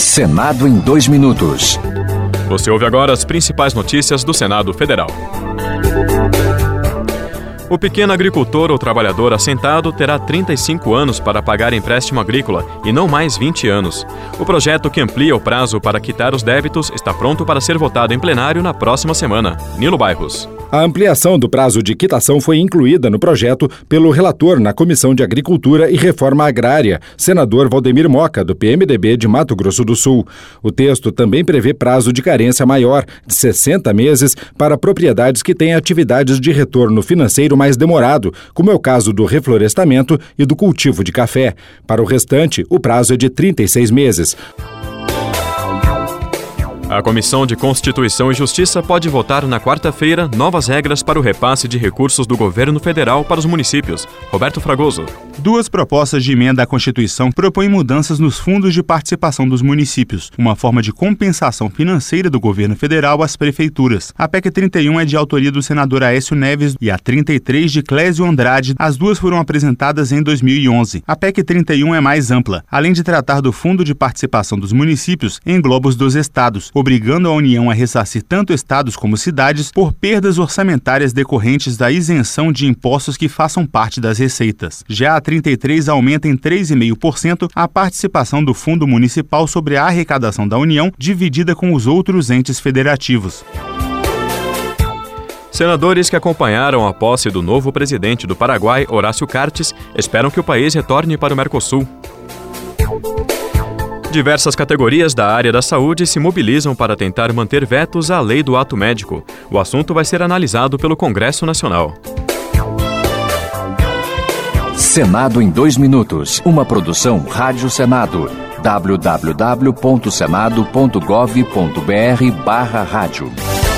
Senado em 2 minutos. Você ouve agora as principais notícias do Senado Federal. O pequeno agricultor ou trabalhador assentado terá 35 anos para pagar empréstimo agrícola e não mais 20 anos. O projeto que amplia o prazo para quitar os débitos está pronto para ser votado em plenário na próxima semana. Nilo Bairros. A ampliação do prazo de quitação foi incluída no projeto pelo relator na Comissão de Agricultura e Reforma Agrária, senador Valdemir Moca, do PMDB de Mato Grosso do Sul. O texto também prevê prazo de carência maior, de 60 meses, para propriedades que têm atividades de retorno financeiro mais demorado, como é o caso do reflorestamento e do cultivo de café. Para o restante, o prazo é de 36 meses. A Comissão de Constituição e Justiça pode votar na quarta-feira novas regras para o repasse de recursos do governo federal para os municípios. Roberto Fragoso. 2 propostas de emenda à Constituição propõem mudanças nos fundos de participação dos municípios, uma forma de compensação financeira do governo federal às prefeituras. A PEC 31 é de autoria do senador Aécio Neves e a 33 de Clésio Andrade. As duas foram apresentadas em 2011. A PEC 31 é mais ampla. Além de tratar do fundo de participação dos municípios, engloba os dos estados, obrigando a União a ressarcir tanto estados como cidades por perdas orçamentárias decorrentes da isenção de impostos que façam parte das receitas. Já a 33 aumenta em 3,5% a participação do Fundo Municipal sobre a arrecadação da União, dividida com os outros entes federativos. Senadores que acompanharam a posse do novo presidente do Paraguai, Horácio Cartes, esperam que o país retorne para o Mercosul. Diversas categorias da área da saúde se mobilizam para tentar manter vetos à lei do ato médico. O assunto vai ser analisado pelo Congresso Nacional. Senado em 2 minutos. Uma produção Rádio Senado. www.senado.gov.br/rádio.